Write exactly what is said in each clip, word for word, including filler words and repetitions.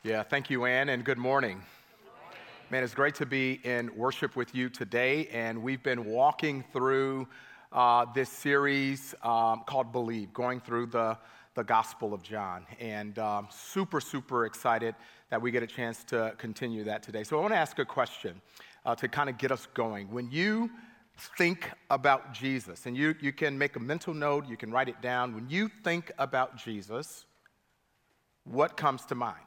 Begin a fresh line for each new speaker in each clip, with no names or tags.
Yeah, thank you, Ann, and good morning. Man, it's great to be in worship with you today, and we've been walking through uh, this series um, called Believe, going through the, the Gospel of John, and um, super, super excited that we get a chance to continue that today. So I want to ask a question uh, to kind of get us going. When you think about Jesus, and you, you can make a mental note, you can write it down. When you think about Jesus, what comes to mind?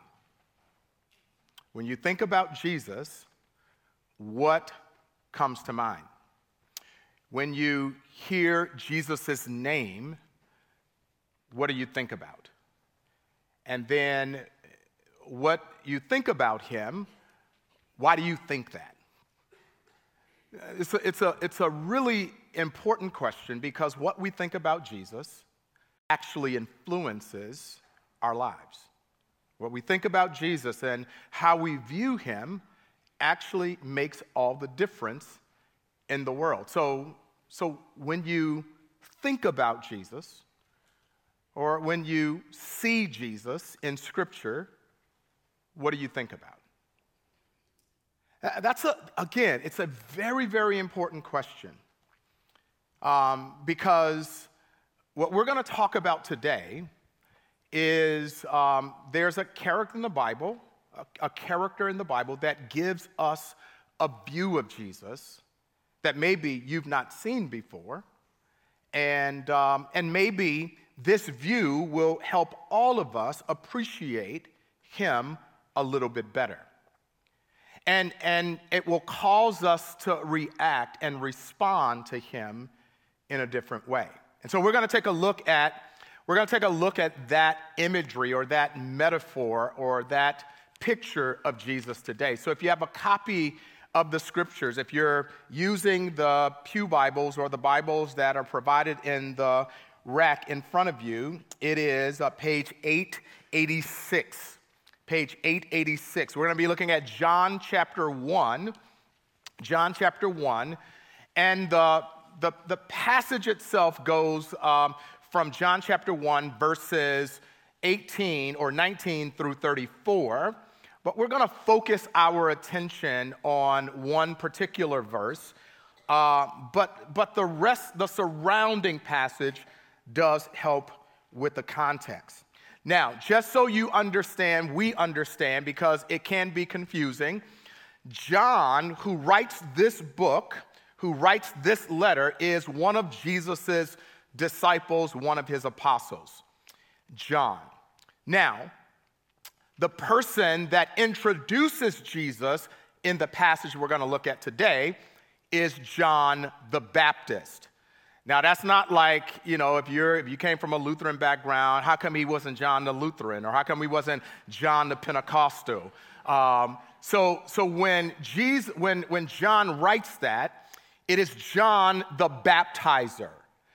When you think about Jesus, what comes to mind? When you hear Jesus' name, what do you think about? And then what you think about him, why do you think that? It's a, it's a, it's a really important question because what we think about Jesus actually influences our lives. What we think about Jesus and how we view him actually makes all the difference in the world. So, so when you think about Jesus, or when you see Jesus in Scripture, what do you think about? That's, a, again, it's a very, very important question um, because what we're going to talk about today is um, there's a character in the Bible, a, a character in the Bible that gives us a view of Jesus that maybe you've not seen before, and um, and maybe this view will help all of us appreciate him a little bit better, and and it will cause us to react and respond to him in a different way. And so we're going to take a look at We're going to take a look at that imagery or that metaphor or that picture of Jesus today. So if you have a copy of the scriptures, if you're using the Pew Bibles or the Bibles that are provided in the rack in front of you, it is uh, page eight eighty-six. Page eight eighty-six. We're going to be looking at John chapter one. John chapter one. And the, the, the passage itself goes Um, from John chapter one, verses eighteen or nineteen through thirty-four. But we're going to focus our attention on one particular verse. Uh, but, but the rest, the surrounding passage does help with the context. Now, just so you understand, we understand, because it can be confusing, John, who writes this book, who writes this letter, is one of Jesus's disciples, one of his apostles, John. Now, the person that introduces Jesus in the passage we're going to look at today is John the Baptist. Now, that's not like, you know, if you're if you came from a Lutheran background, how come he wasn't John the Lutheran, or how come he wasn't John the Pentecostal? Um, so, so when Jesus, when when John writes that, it is John the Baptizer.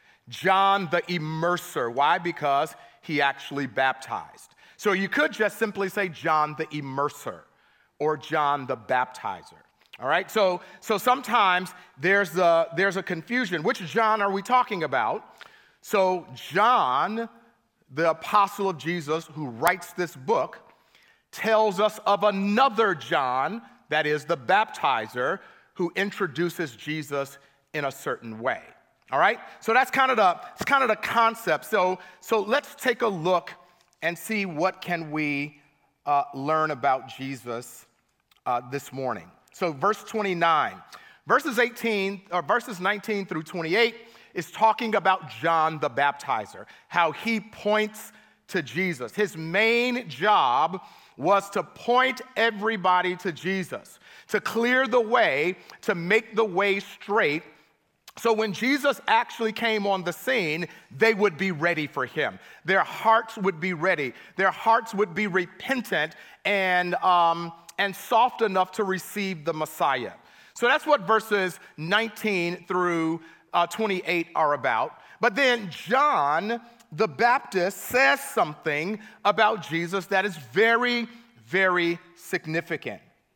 John the Immerser. Why? Because he actually baptized. So you could just simply say John the Immerser or John the Baptizer. All right? So, so sometimes there's a, there's a confusion. Which John are we talking about? So John, the apostle of Jesus who writes this book, tells us of another John, that is the baptizer, who introduces Jesus in a certain way. All right, so that's kind of the that's kind of the concept. So so let's take a look and see what can we uh, learn about Jesus uh, this morning. So verse twenty-nine, verses eighteen or verses nineteen through twenty-eight is talking about John the Baptizer, how he points to Jesus. His main job was to point everybody to Jesus, to clear the way, to make the way straight. So when Jesus actually came on the scene, they would be ready for him. Their hearts would be ready. Their hearts would be repentant and, um, and soft enough to receive the Messiah. So that's what verses nineteen through uh, twenty-eight are about. But then John the Baptist says something about Jesus that is very, very significant.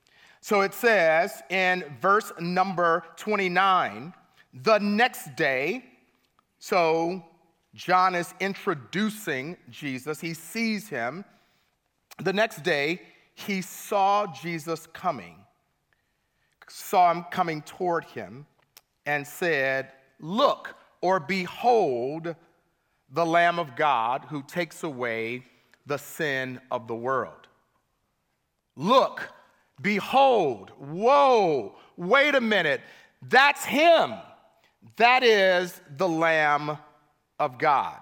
So it says in verse number twenty-nine, the next day, so John is introducing Jesus. He sees him. The next day, he saw Jesus coming, saw him coming toward him, and said, "Look," or "Behold, the Lamb of God who takes away the sin of the world." Look, behold, whoa, wait a minute. That's him. That is the Lamb of God.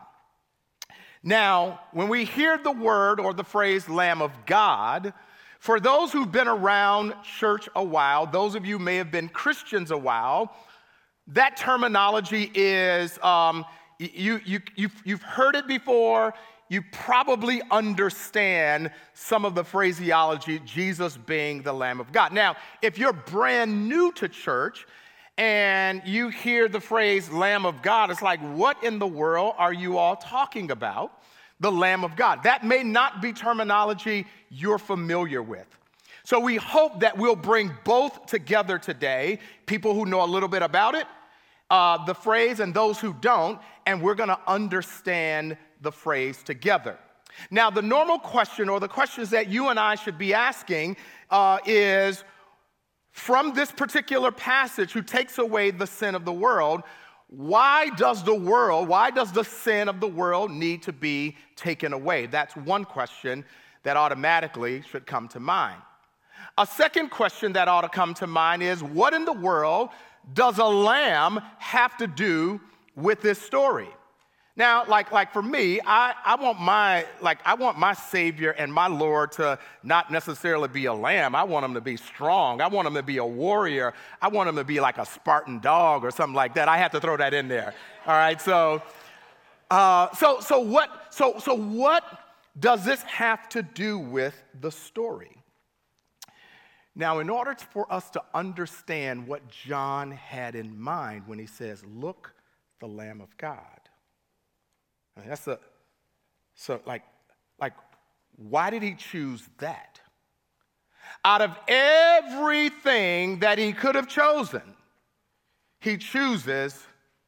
Now, when we hear the word or the phrase Lamb of God, for those who've been around church a while, those of you may have been Christians a while, that terminology is, um, you, you, you've, you've heard it before. You probably understand some of the phraseology, Jesus being the Lamb of God. Now, if you're brand new to church and you hear the phrase Lamb of God, it's like, what in the world are you all talking about? The Lamb of God. That may not be terminology you're familiar with. So we hope that we'll bring both together today, people who know a little bit about it, uh, the phrase, and those who don't, and we're going to understand the phrase together. Now, the normal question, or the questions that you and I should be asking, uh, is, from this particular passage, who takes away the sin of the world, why does the world, why does the sin of the world need to be taken away? That's one question that automatically should come to mind. A second question that ought to come to mind is, what in the world does a lamb have to do with this story? Now, like, like for me, I, I want my like I want my Savior and my Lord to not necessarily be a lamb. I want him to be strong. I want him to be a warrior. I want him to be like a Spartan dog or something like that. I have to throw that in there. All right. So, uh, so, so what? So, so what does this have to do with the story? Now, in order for us to understand what John had in mind when he says, "Look, the Lamb of God." I mean, that's a, so like, like, why did he choose that? Out of everything that he could have chosen, he chooses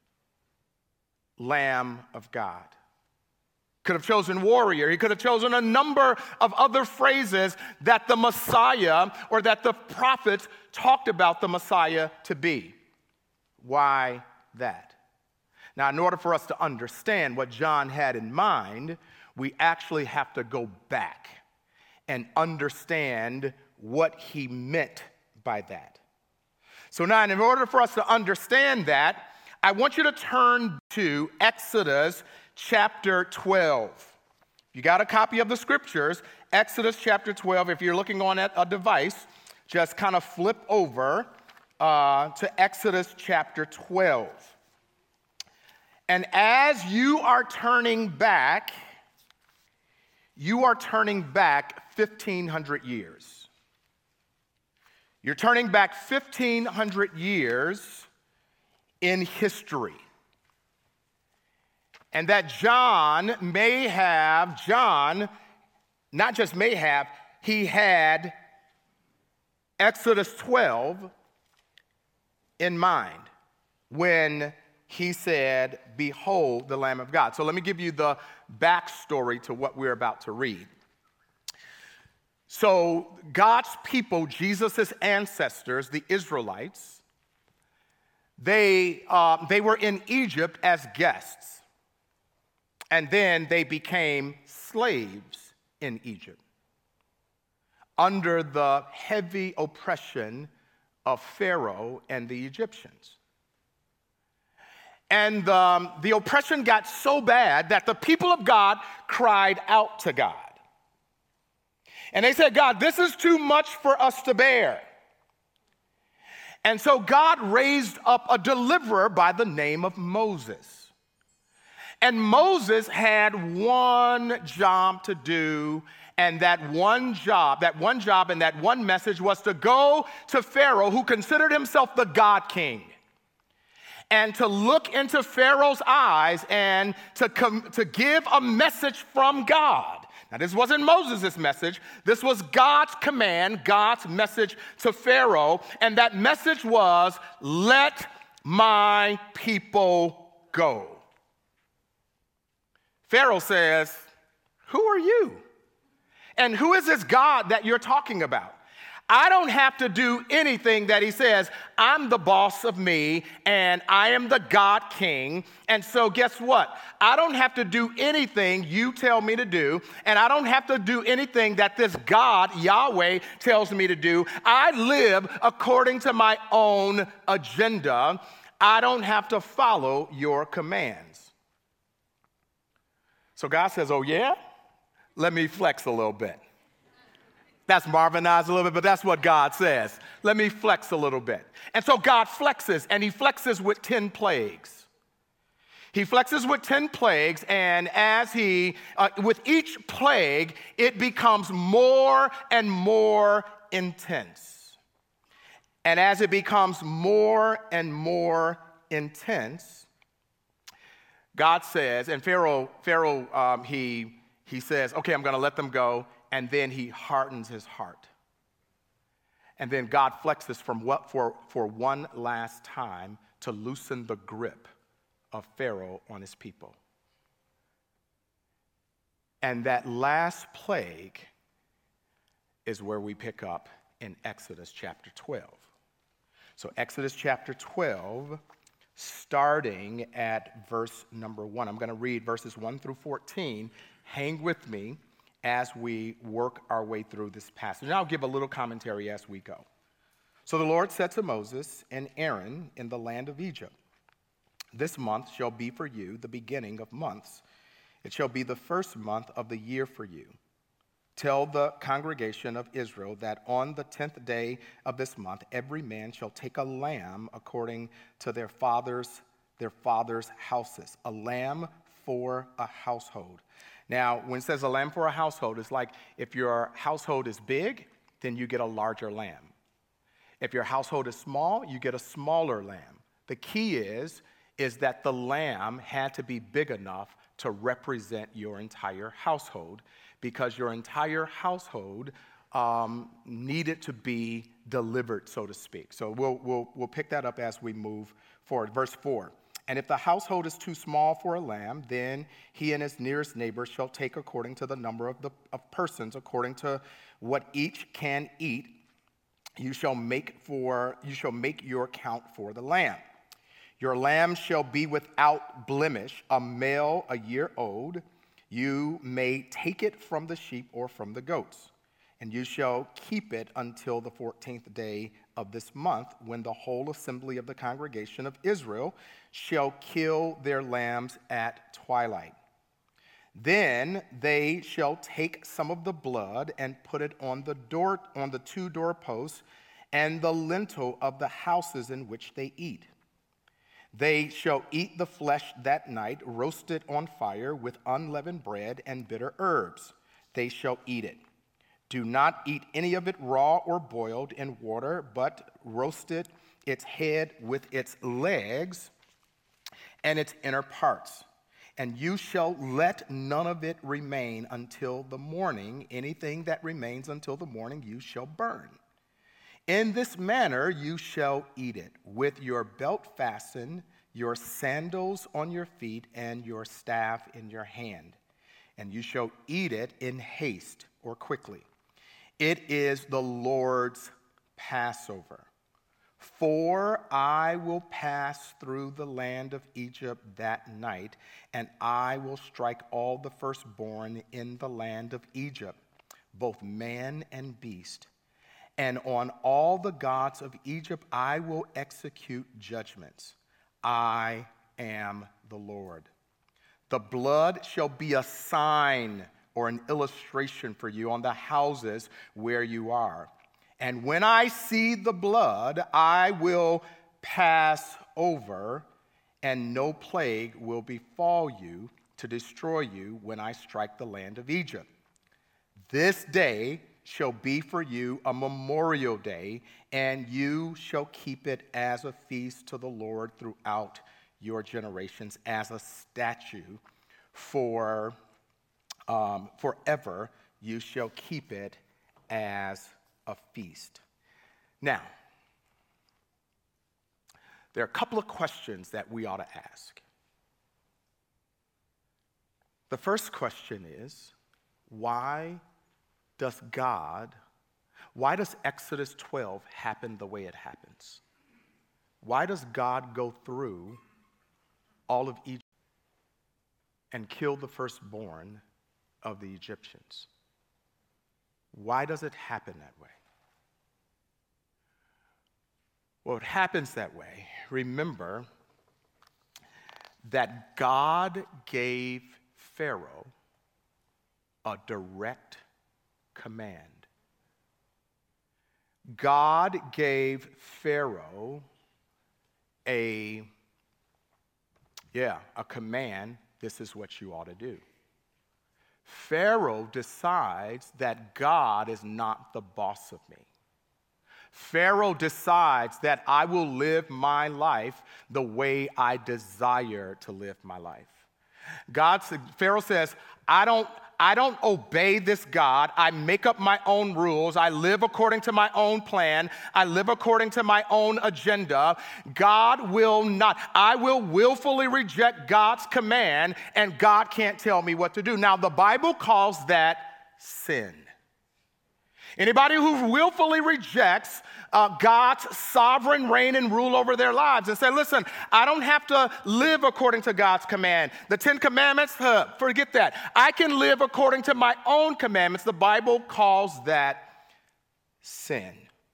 Lamb of God. Could have chosen warrior. He could have chosen a number of other phrases that the Messiah or that the prophets talked about the Messiah to be. Why that? Now, in order for us to understand what John had in mind, we actually have to go back and understand what he meant by that. So now, in order for us to understand that, I want you to turn to Exodus chapter twelve. If you got a copy of the scriptures, Exodus chapter twelve, if you're looking on at a device, just kind of flip over uh, to Exodus chapter twelve. And as you are turning back, you are turning back fifteen hundred years. You're turning back fifteen hundred years in history. And that John may have, John, not just may have, he had Exodus twelve in mind when he said, "Behold the Lamb of God." So let me give you the backstory to what we're about to read. So God's people, Jesus' ancestors, the Israelites, they, uh, they were in Egypt as guests. And then they became slaves in Egypt under the heavy oppression of Pharaoh and the Egyptians. And um, the oppression got so bad that the people of God cried out to God. And they said, "God, this is too much for us to bear." And so God raised up a deliverer by the name of Moses. And Moses had one job to do, and that one job, that one job and that one message was to go to Pharaoh, who considered himself the God king, and to look into Pharaoh's eyes and to, com- to give a message from God. Now, this wasn't Moses' message. This was God's command, God's message to Pharaoh. And that message was, "Let my people go." Pharaoh says, "Who are you?" And who is this God that you're talking about? I don't have to do anything that he says. I'm the boss of me, and I am the God King. And so guess what? I don't have to do anything you tell me to do, and I don't have to do anything that this God, Yahweh, tells me to do. I live according to my own agenda. I don't have to follow your commands. So God says, oh yeah? Let me flex a little bit. That's Marvinized a little bit, but that's what God says. Let me flex a little bit. And so God flexes, and he flexes with ten plagues. He flexes with ten plagues, and as he, uh, with each plague, it becomes more and more intense. And as it becomes more and more intense, God says, and Pharaoh, Pharaoh, um, he, he says, okay, I'm going to let them go. And then he hardens his heart. And then God flexes from what for, for one last time to loosen the grip of Pharaoh on his people. And that last plague is where we pick up in Exodus chapter twelve. So Exodus chapter twelve, starting at verse number one. I'm going to read verses one through fourteen. Hang with me as we work our way through this passage. And I'll give a little commentary as we go. So the Lord said to Moses and Aaron in the land of Egypt, this month shall be for you the beginning of months. It shall be the first month of the year for you. Tell the congregation of Israel that on the tenth day of this month, every man shall take a lamb according to their fathers, their fathers' houses, a lamb for a household. Now, when it says a lamb for a household, it's like if your household is big, then you get a larger lamb. If your household is small, you get a smaller lamb. The key is, is that the lamb had to be big enough to represent your entire household, because your entire household um, needed to be delivered, so to speak. So we'll, we'll, we'll pick that up as we move forward. Verse four. And if the household is too small for a lamb, then he and his nearest neighbor shall take according to the number of the of persons, according to what each can eat. You shall make for you shall make your count for the lamb. Your lamb shall be without blemish, a male a year old. You may take it from the sheep or from the goats, and you shall keep it until the fourteenth day of this month, when the whole assembly of the congregation of Israel shall kill their lambs at twilight. Then they shall take some of the blood and put it on the door, on the two doorposts and the lintel of the houses in which they eat. They shall eat the flesh that night, roasted on fire with unleavened bread and bitter herbs. They shall eat it. Do not eat any of it raw or boiled in water, but roast it, its head with its legs and its inner parts. And you shall let none of it remain until the morning. Anything that remains until the morning you shall burn. In this manner you shall eat it, with your belt fastened, your sandals on your feet, and your staff in your hand. And you shall eat it in haste or quickly. It is the Lord's Passover. For I will pass through the land of Egypt that night, and I will strike all the firstborn in the land of Egypt, both man and beast. And on all the gods of Egypt I will execute judgments. I am the Lord. The blood shall be a sign or an illustration for you on the houses where you are. And when I see the blood, I will pass over, and no plague will befall you to destroy you when I strike the land of Egypt. This day shall be for you a memorial day, and you shall keep it as a feast to the Lord throughout your generations, as a statute for um, forever. You shall keep it as a feast. Now, there are a couple of questions that we ought to ask. The first question is, why does God, why does Exodus twelve happen the way it happens? Why does God go through all of Egypt and kill the firstborn of the Egyptians? Why does it happen that way? Well, it happens that way. Remember that God gave Pharaoh a direct command. God gave Pharaoh a, yeah, a command. This is what you ought to do. Pharaoh decides that God is not the boss of me. Pharaoh decides that I will live my life the way I desire to live my life. God, Pharaoh says, I don't, I don't obey this God. I make up my own rules. I live according to my own plan. I live according to my own agenda. God will not. I will willfully reject God's command, and God can't tell me what to do. Now, the Bible calls that sin. Anybody who willfully rejects uh, God's sovereign reign and rule over their lives and say, listen, I don't have to live according to God's command. The Ten Commandments, huh, forget that. I can live according to my own commandments. The Bible calls that sin.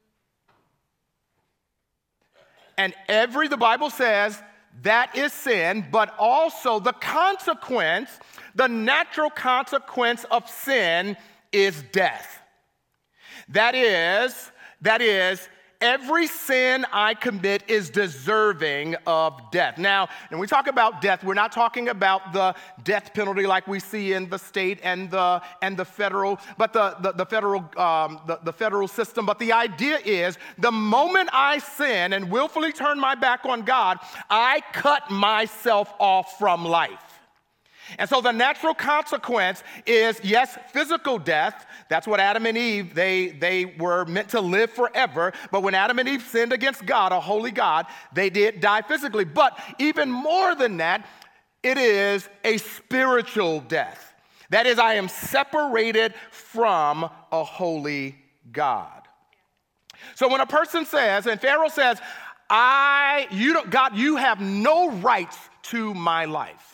And every, the Bible says, that is sin, but also the consequence, the natural consequence of sin is death. That is, that is, every sin I commit is deserving of death. Now, when we talk about death, we're not talking about the death penalty like we see in the state and the and the federal, but the the, the federal um, the, the federal system. But the idea is, the moment I sin and willfully turn my back on God, I cut myself off from life. And so the natural consequence is, yes, physical death. That's what Adam and Eve, they, they were meant to live forever. But when Adam and Eve sinned against God, a holy God, they did die physically. But even more than that, it is a spiritual death. That is, I am separated from a holy God. So when a person says, and Pharaoh says, I, you don't, God, you have no rights to my life.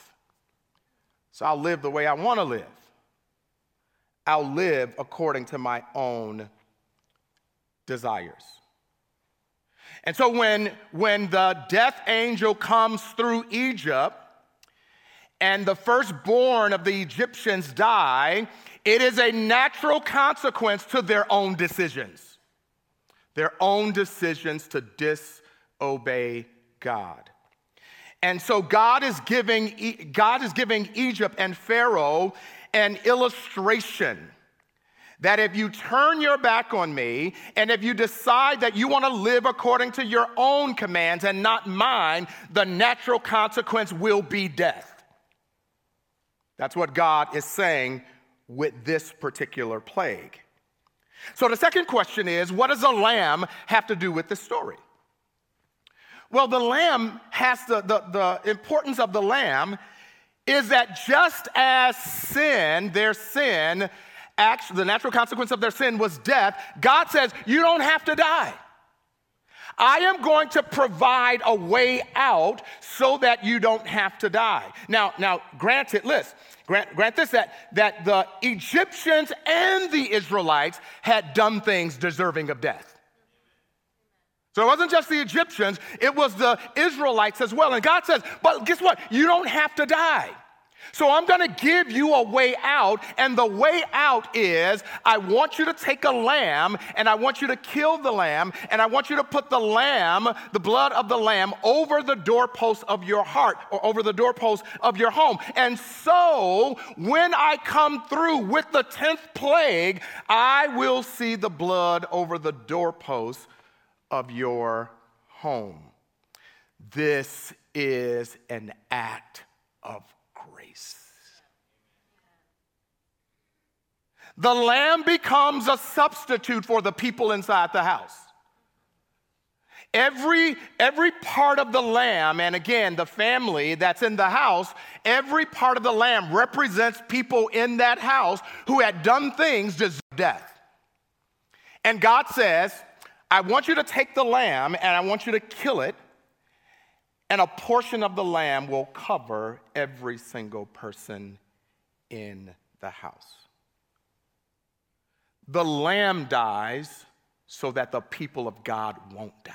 So I'll live the way I want to live. I'll live according to my own desires. And so when, when the death angel comes through Egypt and the firstborn of the Egyptians die, it is a natural consequence to their own decisions. Their own decisions to disobey God. And so God is giving God is giving Egypt and Pharaoh an illustration that if you turn your back on me and if you decide that you want to live according to your own commands and not mine, the natural consequence will be death. That's what God is saying with this particular plague. So the second question is, what does a lamb have to do with this story? Well, the lamb has the, the, the importance of the lamb is that just as sin, their sin, actually, the natural consequence of their sin was death, God says, you don't have to die. I am going to provide a way out so that you don't have to die. Now, now, granted, listen, grant, grant this, that, that the Egyptians and the Israelites had done things deserving of death. So it wasn't just the Egyptians, it was the Israelites as well. And God says, but guess what? You don't have to die. So I'm going to give you a way out, and the way out is I want you to take a lamb, and I want you to kill the lamb, and I want you to put the lamb, the blood of the lamb, over the doorpost of your heart or over the doorpost of your home. And so when I come through with the tenth plague, I will see the blood over the doorpost of your home. This is an act of grace. The lamb becomes a substitute for the people inside the house. Every, every part of the lamb, and again, the family that's in the house, every part of the lamb represents people in that house who had done things deserve death. And God says, I want you to take the lamb and I want you to kill it, and a portion of the lamb will cover every single person in the house. The lamb dies so that the people of God won't die.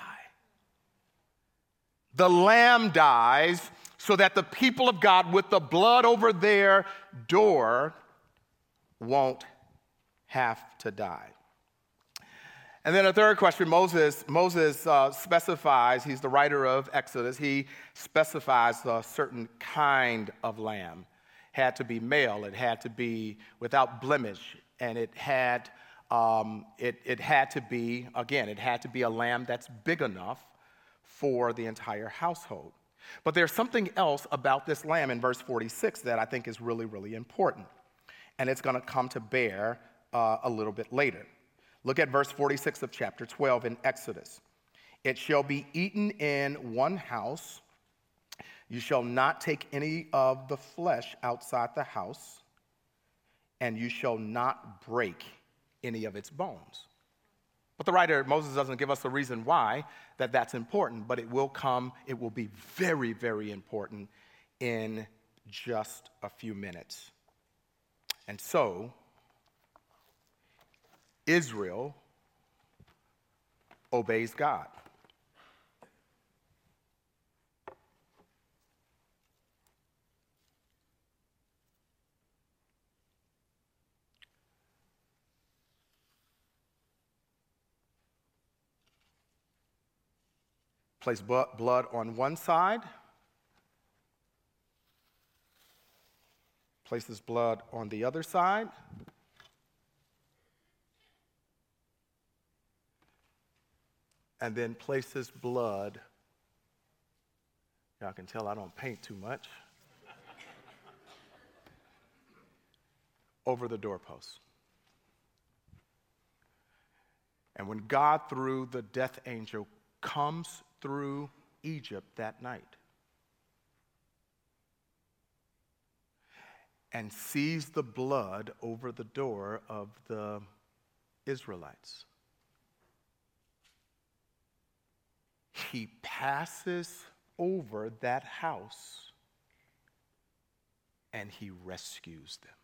The lamb dies so that the people of God with the blood over their door won't have to die. And then a third question, Moses, Moses uh, specifies, he's the writer of Exodus, he specifies a certain kind of lamb. It had to be male, it had to be without blemish, and it had, um, it, it had to be, again, it had to be a lamb that's big enough for the entire household. But there's something else about this lamb in verse forty-six that I think is really, really important. And it's going to come to bear uh, a little bit later. Look at verse forty-six of chapter twelve in Exodus. It shall be eaten in one house. You shall not take any of the flesh outside the house, and you shall not break any of its bones. But the writer, Moses, doesn't give us a reason why that that's important, but it will come, it will be very, very important in just a few minutes. And so, Israel obeys God. Place blood on one side, places blood on the other side, and then places blood, y'all can tell I don't paint too much, over the doorpost. And when God, through the death angel, comes through Egypt that night and sees the blood over the door of the Israelites, he passes over that house and he rescues them.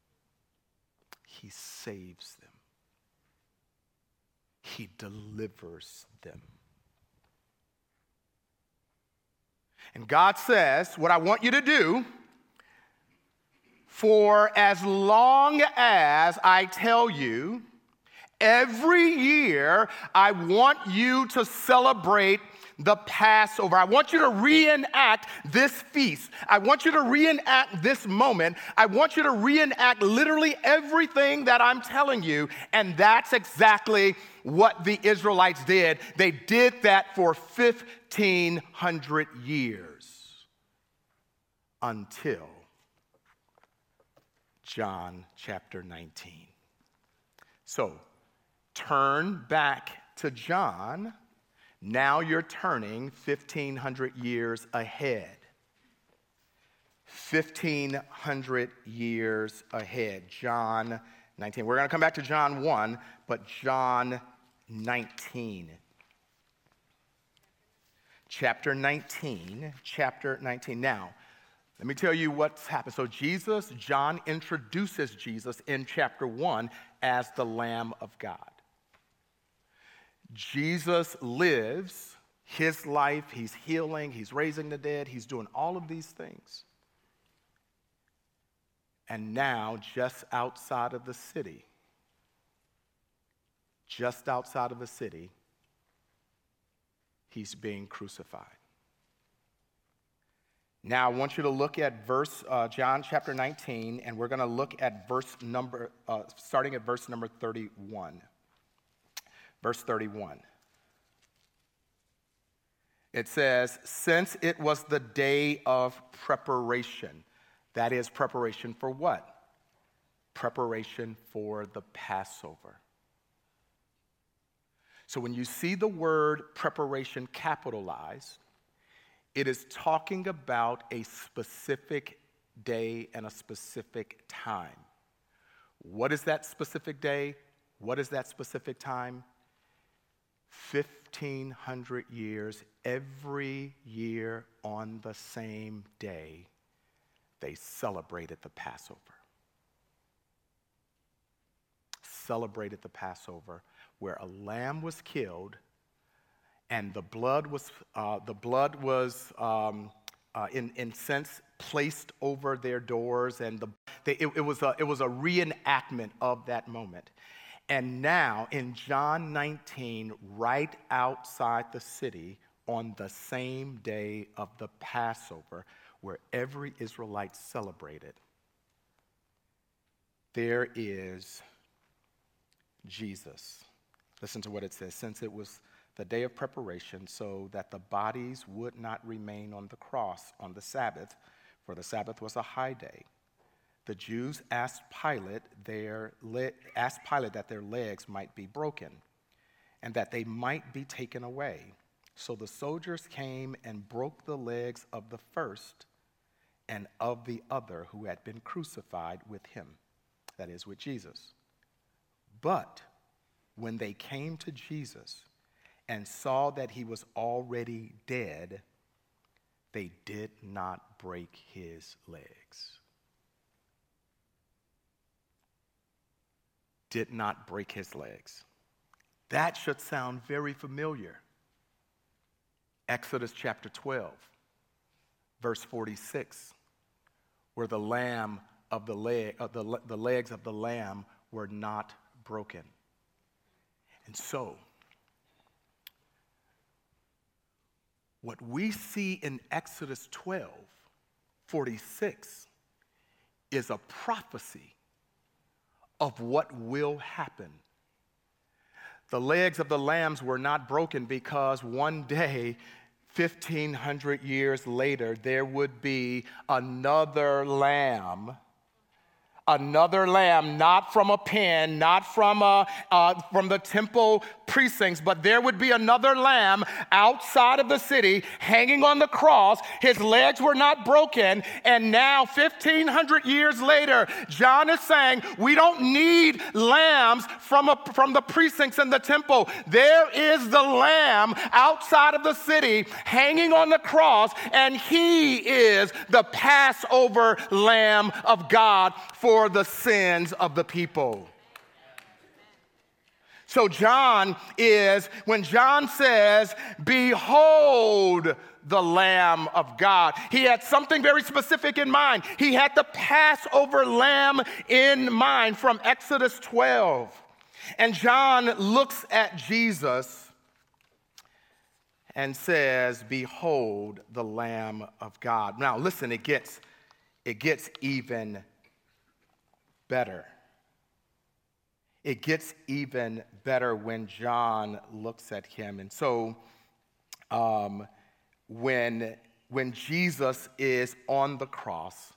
He saves them. He delivers them. And God says, what I want you to do, for as long as I tell you, every year I want you to celebrate the Passover. I want you to reenact this feast. I want you to reenact this moment. I want you to reenact literally everything that I'm telling you. And that's exactly what the Israelites did. They did that for fifteen hundred years until John chapter nineteen. So turn back to John. Now you're turning fifteen hundred years ahead. fifteen hundred years ahead. John nineteen. We're going to come back to John one, but John nineteen. Chapter nineteen. Chapter nineteen. Now, let me tell you what's happened. So Jesus, John introduces Jesus in chapter one as the Lamb of God. Jesus lives his life, he's healing, he's raising the dead, he's doing all of these things. And now, just outside of the city, just outside of the city, he's being crucified. Now, I want you to look at verse, uh, John chapter nineteen, and we're going to look at verse number, uh, starting at verse number thirty-one. Verse thirty-one. It says, since it was the day of preparation. That is preparation for what? Preparation for the Passover. So when you see the word preparation capitalized, it is talking about a specific day and a specific time. What is that specific day? What is that specific time? fifteen hundred years, every year on the same day, they celebrated the Passover. Celebrated the Passover, where a lamb was killed, and the blood was uh, the blood was um, uh, in in sense placed over their doors, and the they, it, it was a it was a reenactment of that moment. And now in John nineteen, right outside the city, on the same day of the Passover, where every Israelite celebrated, there is Jesus. Listen to what it says. Since it was the day of preparation, so that the bodies would not remain on the cross on the Sabbath, for the Sabbath was a high day, the Jews asked Pilate, their le- asked Pilate that their legs might be broken and that they might be taken away. So the soldiers came and broke the legs of the first and of the other who had been crucified with him, that is, with Jesus. But when they came to Jesus and saw that he was already dead, they did not break his legs. Did not break his legs. That should sound very familiar. Exodus chapter twelve, verse forty-six, where the lamb of the leg, uh, the, the legs of the lamb were not broken. And so, what we see in Exodus twelve, forty-six is a prophecy of what will happen. The legs of the lambs were not broken because one day, fifteen hundred years later, there would be another lamb. Another lamb, not from a pen, not from a, uh, from the temple precincts, but there would be another lamb outside of the city hanging on the cross. His legs were not broken. And now, fifteen hundred years later, John is saying, we don't need lambs from, a, from the precincts in the temple. There is the lamb outside of the city hanging on the cross, and he is the Passover lamb of God for the sins of the people. So John is, when John says, behold the Lamb of God, he had something very specific in mind. He had the Passover lamb in mind from Exodus twelve. And John looks at Jesus and says, behold the Lamb of God. Now listen, it gets, it gets even better. It gets even better when John looks at him. And so um, when, when Jesus is on the cross,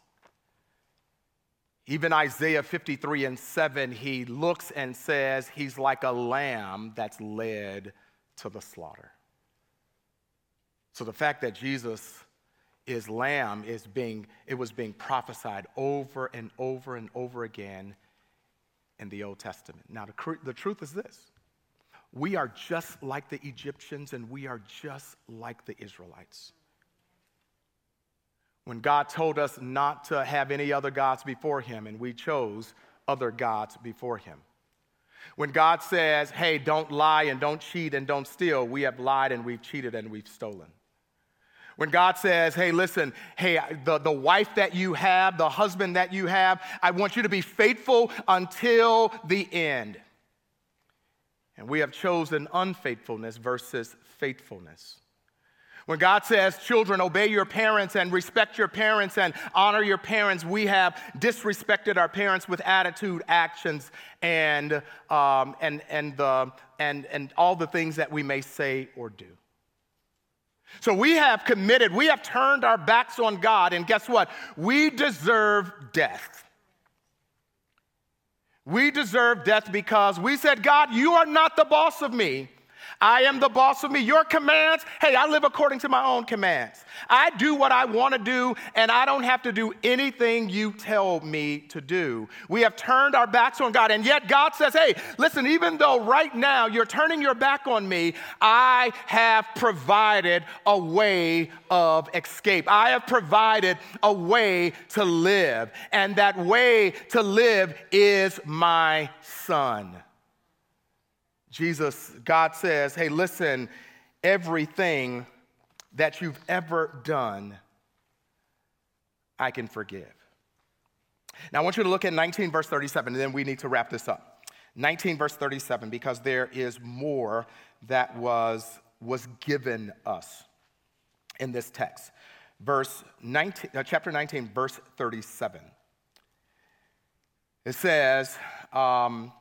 even Isaiah fifty-three and seven, he looks and says he's like a lamb that's led to the slaughter. So the fact that Jesus is lamb is being, it was being prophesied over and over and over again in the Old Testament. Now, the, cr- the truth is this. We are just like the Egyptians, and we are just like the Israelites. When God told us not to have any other gods before him, and we chose other gods before him. When God says, hey, don't lie and don't cheat and don't steal, we have lied and we've cheated and we've stolen. When God says, hey, listen, hey, the, the wife that you have, the husband that you have, I want you to be faithful until the end. And we have chosen unfaithfulness versus faithfulness. When God says, children, obey your parents and respect your parents and honor your parents, we have disrespected our parents with attitude, actions, and, um, and, and, the, and, and all the things that we may say or do. So we have committed, we have turned our backs on God, and guess what? We deserve death. We deserve death because we said, God, you are not the boss of me. I am the boss of me. Your commands, hey, I live according to my own commands. I do what I want to do, and I don't have to do anything you tell me to do. We have turned our backs on God, and yet God says, hey, listen, even though right now you're turning your back on me, I have provided a way of escape. I have provided a way to live, and that way to live is my Son. Jesus, God says, hey, listen, everything that you've ever done, I can forgive. Now, I want you to look at nineteen, verse thirty-seven, and then we need to wrap this up. nineteen, verse thirty-seven, because there is more that was, was given us in this text. Verse nineteen, uh, chapter nineteen, verse thirty-seven. It says, um,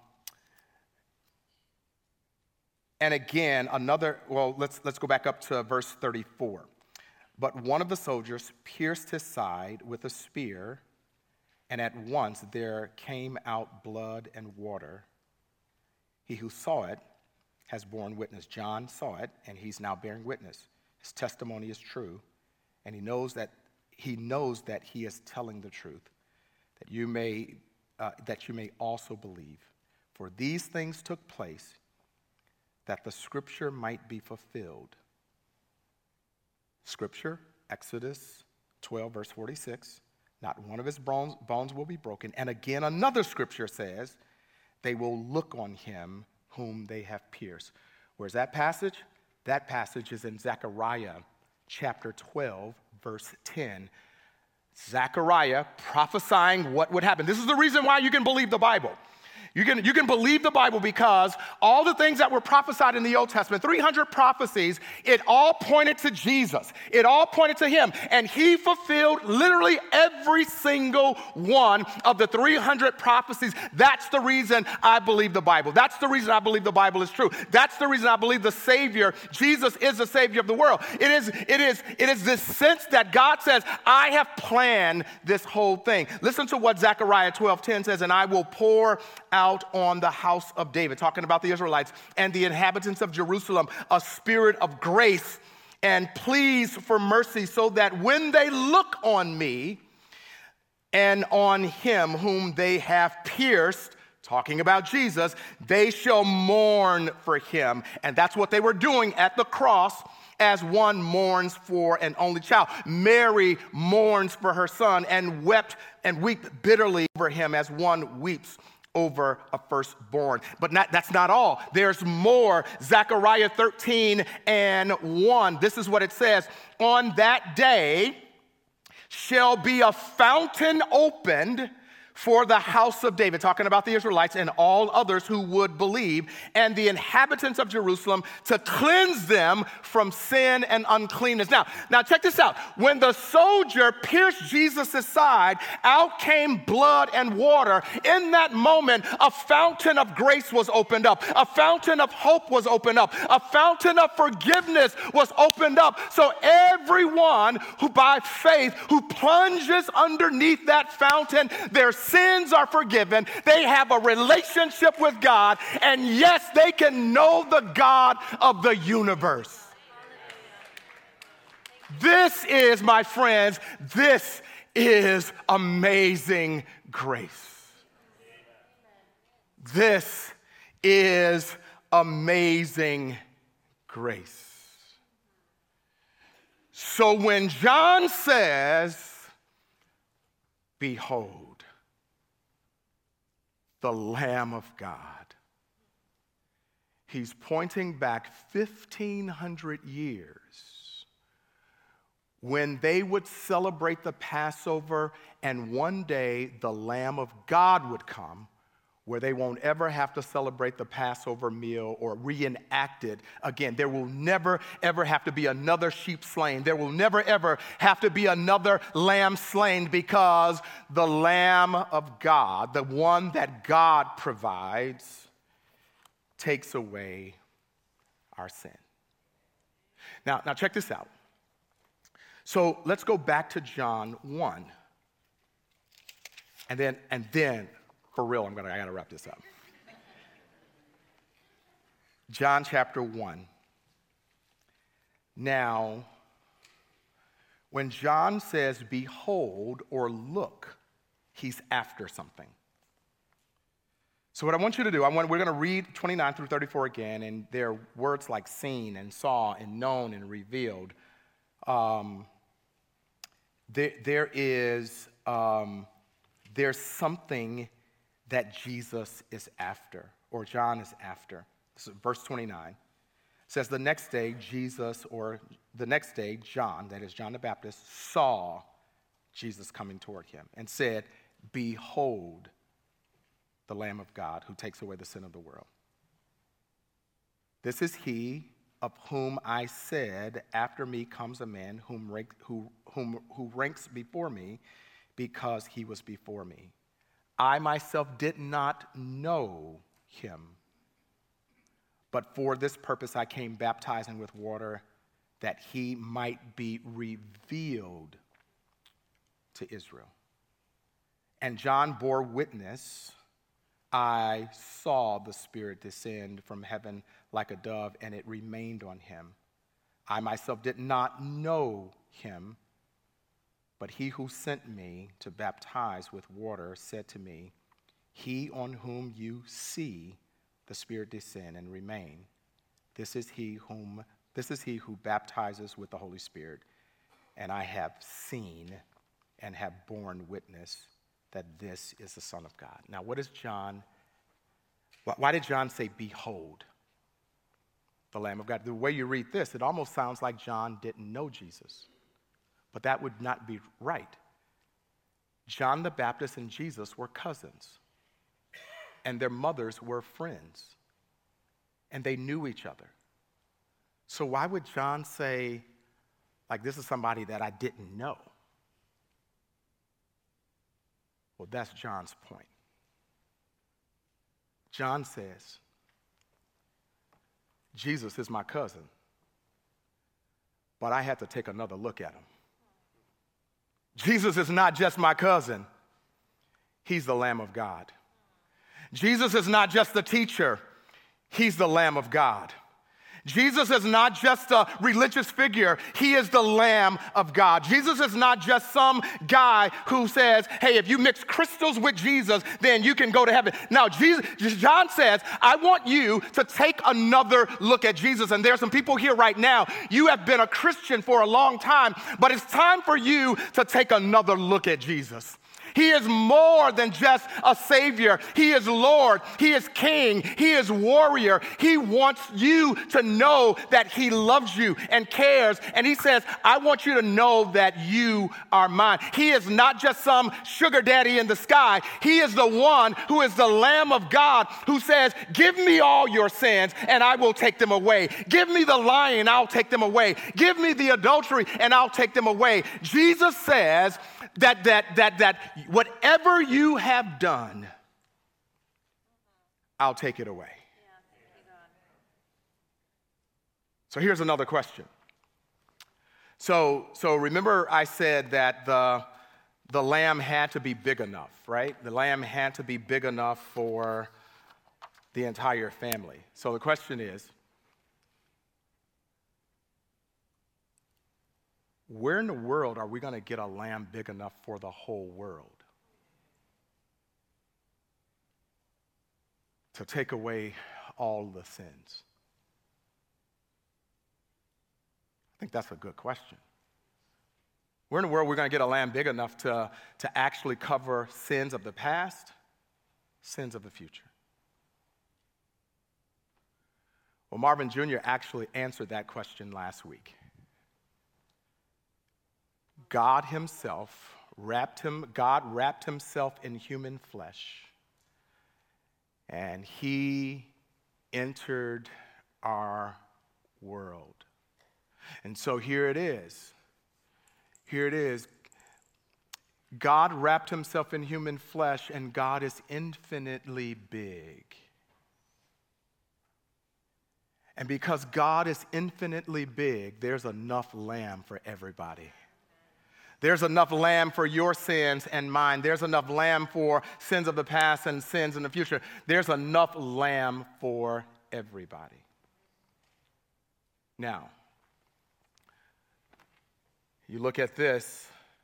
and again, another, well, let's, let's go back up to verse thirty-four. But one of the soldiers pierced his side with a spear, and at once there came out blood and water. He who saw it has borne witness. John saw it, and he's now bearing witness. His testimony is true, and he knows that he knows that he is telling the truth, that you may uh, that you may also believe. For these things took place, that the scripture might be fulfilled. Scripture, Exodus twelve, verse forty-six, not one of his bones, bones will be broken. And again, another scripture says, they will look on him whom they have pierced. Where's that passage? That passage is in Zechariah chapter twelve, verse ten. Zechariah prophesying what would happen. This is the reason why you can believe the Bible. You can, you can believe the Bible because all the things that were prophesied in the Old Testament, three hundred prophecies, it all pointed to Jesus. It all pointed to him. And he fulfilled literally every single one of the three hundred prophecies. That's the reason I believe the Bible. That's the reason I believe the Bible is true. That's the reason I believe the Savior, Jesus, is the Savior of the world. It is, it is, it is this sense that God says, I have planned this whole thing. Listen to what Zechariah twelve ten says, and I will pour out out on the house of David, talking about the Israelites and the inhabitants of Jerusalem, a spirit of grace and pleas for mercy, so that when they look on me and on him whom they have pierced, talking about Jesus, they shall mourn for him. And that's what they were doing at the cross, as one mourns for an only child. Mary mourns for her son and wept and weep bitterly over him as one weeps over a firstborn. But not, that's not all. There's more. Zechariah thirteen and one. This is what it says. On that day shall be a fountain opened for the house of David, talking about the Israelites and all others who would believe, and the inhabitants of Jerusalem, to cleanse them from sin and uncleanness. Now, now check this out. When the soldier pierced Jesus' side, out came blood and water. In that moment, a fountain of grace was opened up. A fountain of hope was opened up. A fountain of forgiveness was opened up. So everyone who by faith, who plunges underneath that fountain, their sins are forgiven. They have a relationship with God. And yes, they can know the God of the universe. This is, my friends, this is amazing grace. This is amazing grace. So when John says, behold, the Lamb of God, he's pointing back fifteen hundred years when they would celebrate the Passover, and one day the Lamb of God would come, where they won't ever have to celebrate the Passover meal or reenact it again. There will never, ever have to be another sheep slain. There will never, ever have to be another lamb slain, because the Lamb of God, the one that God provides, takes away our sin. Now, now check this out. So let's go back to John one. And then, and then, for real, I'm gonna, I gotta wrap this up. John chapter one. Now, when John says behold or look, he's after something. So what I want you to do, I want, we're going to read twenty-nine through thirty-four again, and there are words like seen and saw and known and revealed. Um, there, there is um, there's something that Jesus is after, or John is after. This is verse twenty-nine. It says, the next day, Jesus, or the next day, John, that is John the Baptist, saw Jesus coming toward him and said, behold, the Lamb of God who takes away the sin of the world. This is he of whom I said, after me comes a man whom, rank, who, whom, who ranks before me because he was before me. I myself did not know him, but for this purpose I came baptizing with water, that he might be revealed to Israel. And John bore witness, I saw the Spirit descend from heaven like a dove, and it remained on him. I myself did not know him, but he who sent me to baptize with water said to me, he on whom you see the Spirit descend and remain, this is he whom this is he who baptizes with the Holy Spirit. And I have seen and have borne witness that this is the Son of God. Now, what is John? Why did John say, behold, the Lamb of God? The way you read this, it almost sounds like John didn't know Jesus. But that would not be right. John the Baptist and Jesus were cousins. And their mothers were friends. And they knew each other. So why would John say, like, this is somebody that I didn't know? Well, that's John's point. John says, Jesus is my cousin, but I had to take another look at him. Jesus is not just my cousin. He's the Lamb of God. Jesus is not just the teacher. He's the Lamb of God. Jesus is not just a religious figure. He is the Lamb of God. Jesus is not just some guy who says, hey, if you mix crystals with Jesus, then you can go to heaven. Now, Jesus, John says, I want you to take another look at Jesus. And there are some people here right now. You have been a Christian for a long time, but it's time for you to take another look at Jesus. He is more than just a Savior. He is Lord. He is King. He is warrior. He wants you to know that He loves you and cares. And He says, I want you to know that you are mine. He is not just some sugar daddy in the sky. He is the one who is the Lamb of God who says, give me all your sins and I will take them away. Give me the lying, I'll take them away. Give me the adultery and I'll take them away. Jesus says, That, that, that, that whatever you have done, I'll take it away. Yeah, so here's another question. So, so remember I said that the, the lamb had to be big enough, right? The lamb had to be big enough for the entire family. So the question is, where in the world are we going to get a lamb big enough for the whole world to take away all the sins? I think that's a good question. Where in the world are we going to get a lamb big enough to, to actually cover sins of the past, sins of the future? Well, Marvin Junior actually answered that question last week. God himself wrapped him, God wrapped himself in human flesh, and he entered our world. And so here it is. Here it is. God wrapped himself in human flesh, and God is infinitely big. And because God is infinitely big, there's enough lamb for everybody. There's enough lamb for your sins and mine. There's enough lamb for sins of the past and sins in the future. There's enough lamb for everybody. Now, You look at this.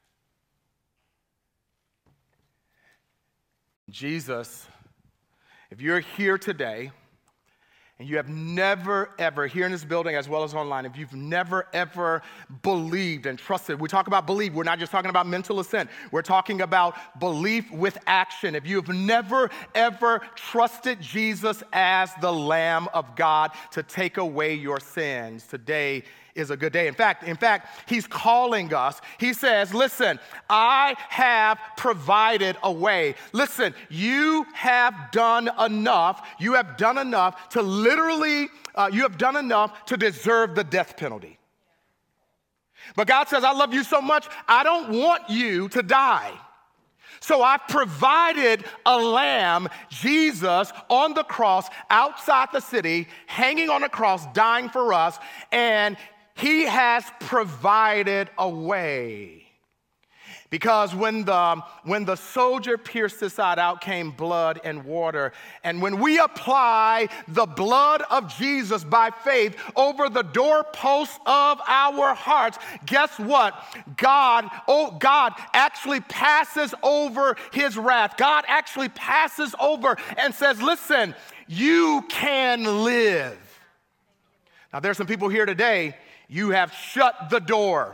Jesus, if you're here today and you have never, ever, here in this building as well as online, if you've never, ever believed and trusted, we talk about belief, we're not just talking about mental assent, we're talking about belief with action. If you've never, ever trusted Jesus as the Lamb of God to take away your sins, today is a good day. In fact, in fact, he's calling us. He says, listen, I have provided a way. Listen, you have done enough. You have done enough to literally, uh, you have done enough to deserve the death penalty. But God says, I love you so much, I don't want you to die. So I've provided a lamb, Jesus, on the cross outside the city, hanging on a cross, dying for us, and he has provided a way. Because when the, when the soldier pierced his side, out came blood and water. And when we apply the blood of Jesus by faith over the doorposts of our hearts, guess what? God, oh, God actually passes over his wrath. God actually passes over and says, listen, you can live. Now, there's some people here today, you have shut the door.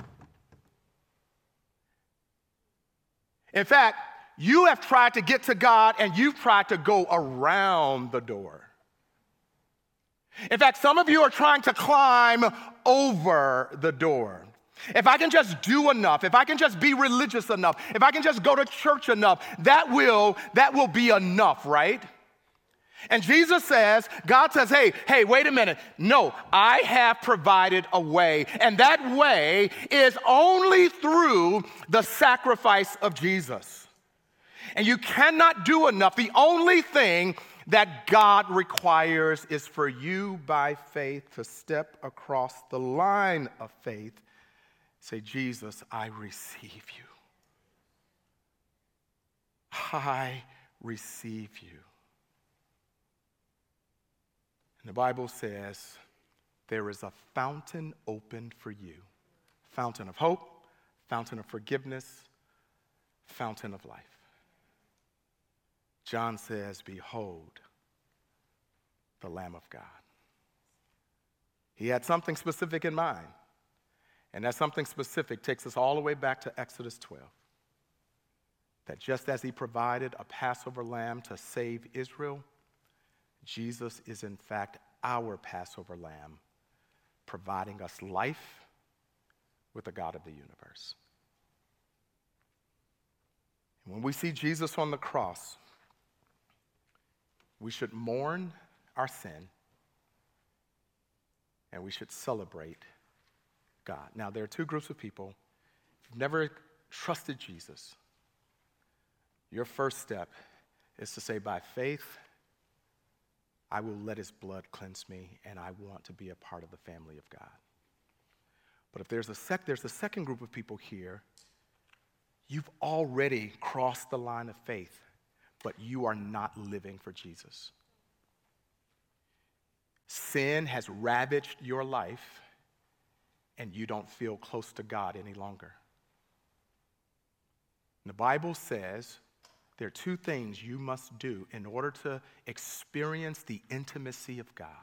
In fact, you have tried to get to God and you've tried to go around the door. In fact, some of you are trying to climb over the door. If I can just do enough, if I can just be religious enough, if I can just go to church enough, that will, that will be enough, right? And Jesus says, God says, hey, hey, wait a minute. No, I have provided a way. And that way is only through the sacrifice of Jesus. And you cannot do enough. The only thing that God requires is for you by faith to step across the line of faith. Say, Jesus, I receive you. I receive you. And the Bible says there is a fountain opened for you. Fountain of hope, fountain of forgiveness, fountain of life. John says, behold, the Lamb of God. He had something specific in mind. And that something specific takes us all the way back to Exodus twelve. That just as he provided a Passover lamb to save Israel, Jesus is in fact our Passover lamb, providing us life with the God of the universe. And when we see Jesus on the cross, we should mourn our sin and we should celebrate God. Now, there are two groups of people. If you've never trusted Jesus, your first step is to say, by faith, I will let his blood cleanse me, and I want to be a part of the family of God. But if there's a sec, there's a second group of people here, you've already crossed the line of faith, but you are not living for Jesus. Sin has ravaged your life, and you don't feel close to God any longer. And the Bible says there are two things you must do in order to experience the intimacy of God.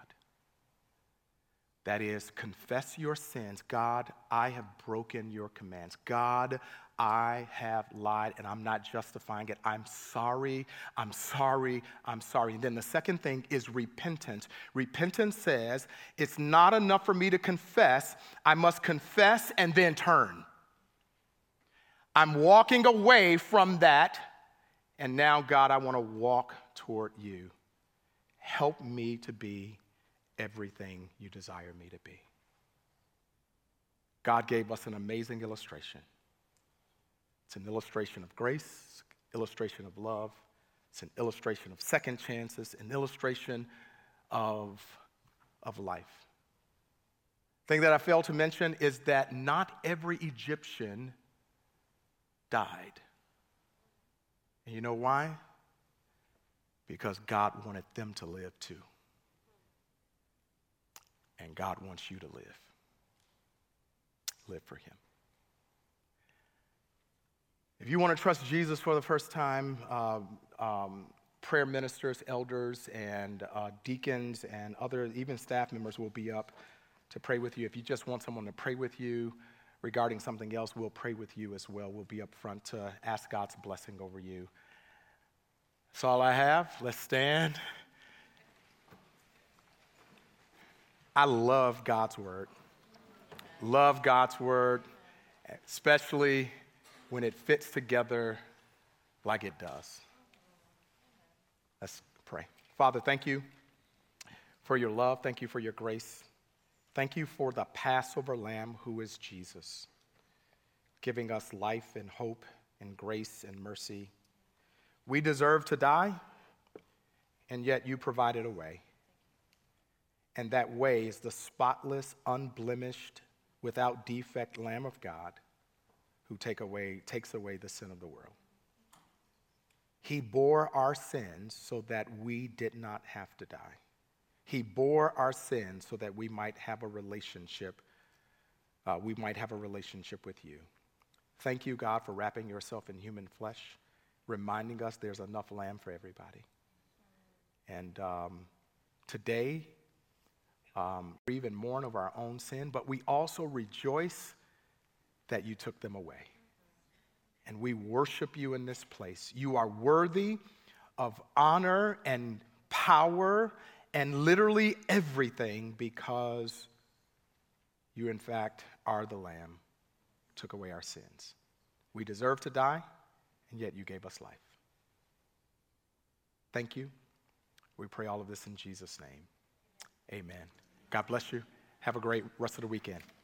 That is, confess your sins. God, I have broken your commands. God, I have lied, and I'm not justifying it. I'm sorry, I'm sorry, I'm sorry. And then the second thing is repentance. Repentance says, it's not enough for me to confess. I must confess and then turn. I'm walking away from that. And now, God, I want to walk toward you. Help me to be everything you desire me to be. God gave us an amazing illustration. It's an illustration of grace, illustration of love. It's an illustration of second chances, an illustration of, of life. Thing that I failed to mention is that not every Egyptian died. And you know why? Because God wanted them to live too. And God wants you to live. Live for him. If you want to trust Jesus for the first time, uh, um, prayer ministers, elders, and uh, deacons, and other, even staff members will be up to pray with you. If you just want someone to pray with you regarding something else, we'll pray with you as well. We'll be up front to ask God's blessing over you. That's all I have. Let's stand. I love God's word. Love God's word, especially when it fits together like it does. Let's pray. Father, thank you for your love. Thank you for your grace. Thank you for the Passover lamb who is Jesus, giving us life and hope and grace and mercy. We deserve to die, and yet you provided a way. And that way is the spotless, unblemished, without defect Lamb of God who take away, takes away the sin of the world. He bore our sins so that we did not have to die. He bore our sins so that we might have a relationship, uh, we might have a relationship with you. Thank you, God, for wrapping yourself in human flesh, reminding us there's enough lamb for everybody. And um, today, um, we even mourn over our own sin, but we also rejoice that you took them away. And we worship you in this place. You are worthy of honor and power and literally everything because you, in fact, are the Lamb who took away our sins. We deserve to die, and yet you gave us life. Thank you. We pray all of this in Jesus' name. Amen. God bless you. Have a great rest of the weekend.